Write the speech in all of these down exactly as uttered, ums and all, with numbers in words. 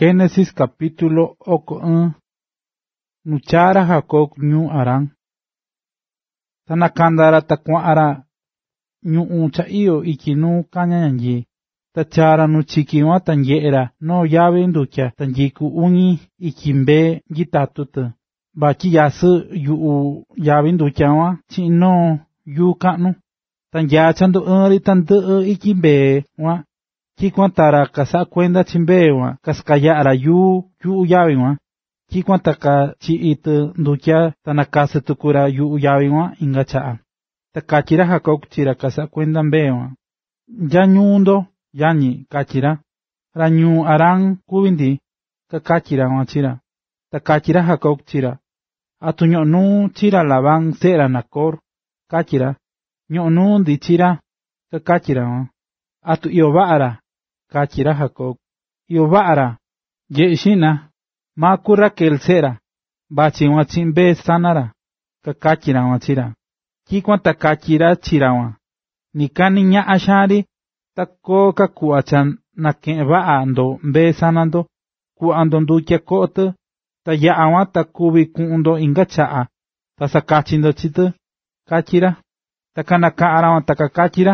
Génesis capítulo oko Nuchara Jacob ñu Arán. Tanakandara takuara ñu uncha iyo ikinu kanyanyi. Tachara nu chikiwa tanjera no yabe nducha tanjiku unyi ikimbe gitatuta. Baki yasu yu yabe nducha wa chino yu kanu. Tanja chandu uri tandu ikimbe wa. Kikwantara kasa kwenda chimbe wa kaskayara yu yu yabe wa. Kikwantaka chi itu nducha tanakasa tukura yu yabe wa ingachaa. Takachira Jacob chira kasa kwenda mbe wa. Janyundo Yani kachira, ranyu Arán kubindi, kakachira wachira, takachira Jacob chira, atu nyonu chira Labán sera Nakor, kachira, nyonu di chira, kakachira wa, atu Iobara, kachira Jacob, Iobara, yeshina, maku Raquel sera, bachi wachimbe sanara, kakachira wachira, kikwan takachira chira wa, nikani nya ashari, Tako ka kuachan na keba ando mbe sanando ku ando ndukia kote ta ya awa ta kubi kundo inga chaa ta sakachindo chite kachira ta kana ka arawa ta kakachira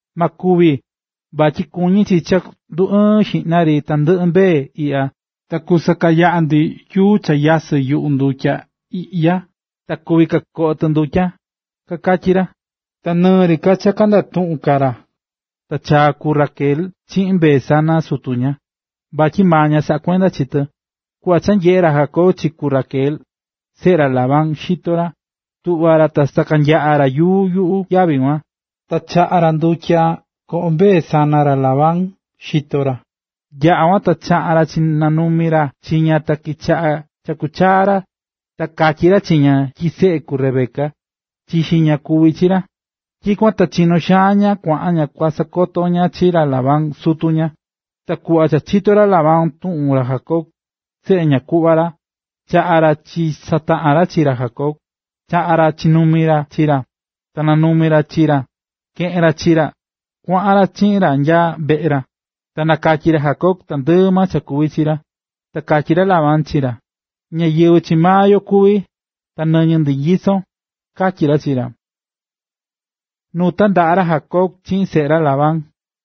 makubi bachi kunyi chichak du shi nari tandu mbe ia ta kusaka ya andi yu cha yase yu ndukia ia ta kubi ka kote ndukia kakachira ta nari kachakanda tunkara Tacha ku Raquel chimbe sana sutunya. Bachi maña sa cuenta chita. Kuachan yera Jacob chiku Raquel. Sera Labán shitora. Tu ara tastakan ya ara yu yu yabinwa. Tacha aranducha kombe sana ra Labán shitora. Ya awa tacha ara chinanumira chinya takicha chakuchara. Takachira chinya kise ku Rebeca. Chishinya kubichira. Kikwanta chino shanya kwanya kwasa kotonya chira Labán sutunya. Takuacha chitora Labán tuura Jacob. Seña kubara. Cha ara chi sata ara chira Jacob. Cha ara chinumira chira. Tananumira chira. Ke era chira. Kwa ara chira ya beera. Tanakachira Jacob tanduma chakubi chira. Takachira Labán chira. Nya yewu chimayo kubi. Tananyan de yiso. Kachira chira. Nutandara Jacob chin sera Labán.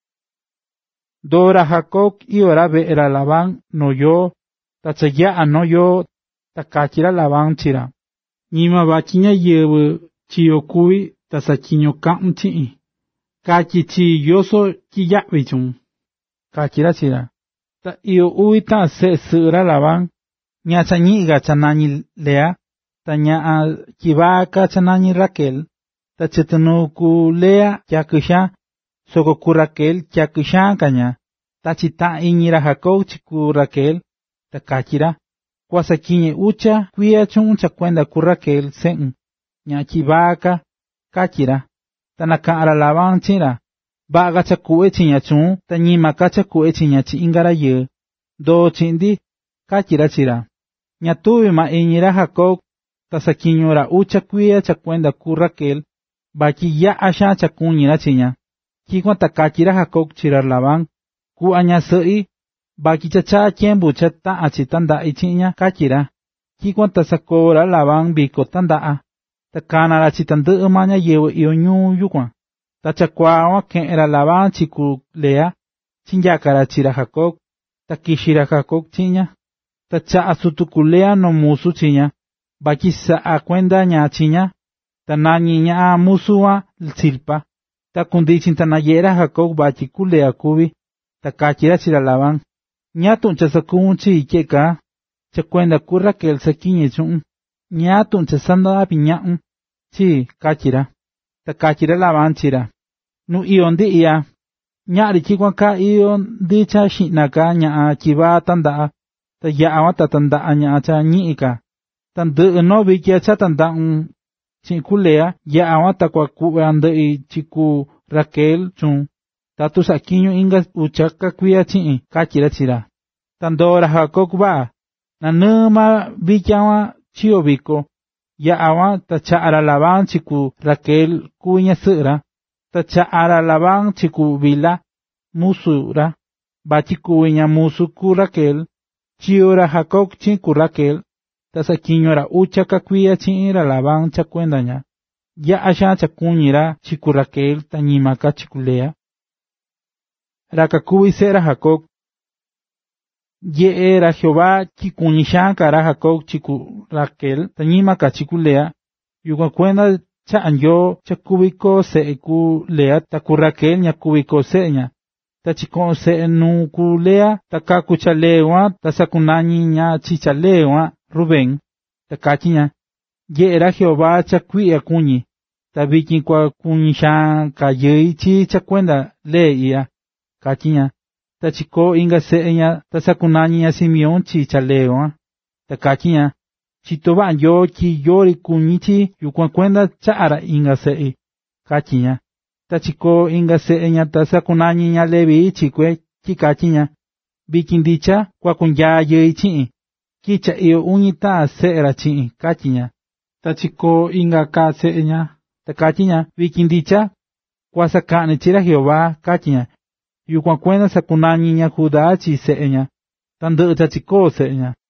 Dora Jacob y ora era Labán no yo, tachaya ano yo, takachira Labán chira. Nima bachinya yewe chiyokui tasachinyo kam chi. Kachi chi yoso kiya bichun. Kachira chira. Ta iyo ui ta se sera Labán. Nya chanyiga chanani lea. Ta nya kibaka chanani Raquel. Tachetanu ku lea yakusha, soko ku Raquel yakusha kanya, tachita inyira Jacob chiku Raquel, takachira, kwasa kinye ucha, kuya chuncha kwenda ku Raquel sen, nyachibaka, kachira, tanaka ara Labán chira, baga chaku echinya chun, tanyima kacha ku echinya chi ingara ye, do chindi, kachira chira, nyatubi ma inyira Jacob, tasakinyora ucha kuya chakwenda ku Raquel, Baki ya asha chakunyira chinya. Kikwa takachira Jacob chirar Labán. Ku anya sui. Baki chacha kiembu chata achitanda ichinya kachira. Kikwa tasakora Labán biko tandaa. Takanara chitandu umanya yewe ionyu yukwa. Tachakwawa ken era Labán chiku lea. Chinyakara chira Jacob. Takishira Jacob chinya. Tacha asutukulea no musu chinya. Baki sa akwenda nya chinya. Tanani nya musuwa silpa. Takundichin tanayera Jacob bachi kulea kubi. Takachira chira Labán. Nyatun chasakun chi ikeka. Chakwenda ku Raquel sakinye chun. Nyatun chasanda apiñaun. Chi kachira. Takachira Labán chira. Nu iondi iya. Nyari chikwan ka iondi cha shinaka nya chiba tanda. Tayawa tatanda nya cha nyiika. Tandu no bikia cha tanda un. Chikulea ya awata kwa kuanda i chiku Raquel chun. Tatu sakinyo inga uchaka kuya chi kachira chira. Tandora Jacob ba. Na numa bichawa chio biko. Ya awa tacha ara Labán chiku Raquel kunya sura. Tacha ara Labán chiku vila musura. Bachi kuya musu ku Raquel. chiyo ra Jacob chi ku Raquel, ta sakiño ra ucha kakuia chi ra Labán cha kuenda ña, ya asha cha kuñi ra chi ku Raquel ta ñima ka chi ku Lea. Ra kakuvi se ra Jacob, ye ra Jehová chi kuñi shanka ra Jacob chi ku Raquel ta ñima ka chi ku Lea, yuka kuenda cha anyo cha kubiko se ku Lea ta ku Raquel ña kubiko se ña. Ta chikon se nu ku Lea ta kaku cha lewa ta sakunañi ña chi cha lewa Rubén, ta kachi ña, ye ra Jehová cha kuia kuñi, ta vikin kwa kuñi shan ka yei chi cha kuenda le ia, kachi ña, ta chiko inga se ña ta sakunañi ña Simeón chi cha lewa, ta kachi ña, chito va yo chi yori kuñi chi yukwan kuenda cha ara inga se, kachi ña. Ta chiko inga se ña ta sakunañi ña Levi chi kwe chi kachi ña, vikin dicha kwa kunya yei chi, kicha iyo uñi ta se ra chi, kachi ña. Ta chiko inga ka se ña, ta kachi ña, vikin dicha kwa sakane chira Jehová, kachi ña, yukwan kuenda sakunañi ña Judá chi se ña, ta ndɨ ta chiko se ña.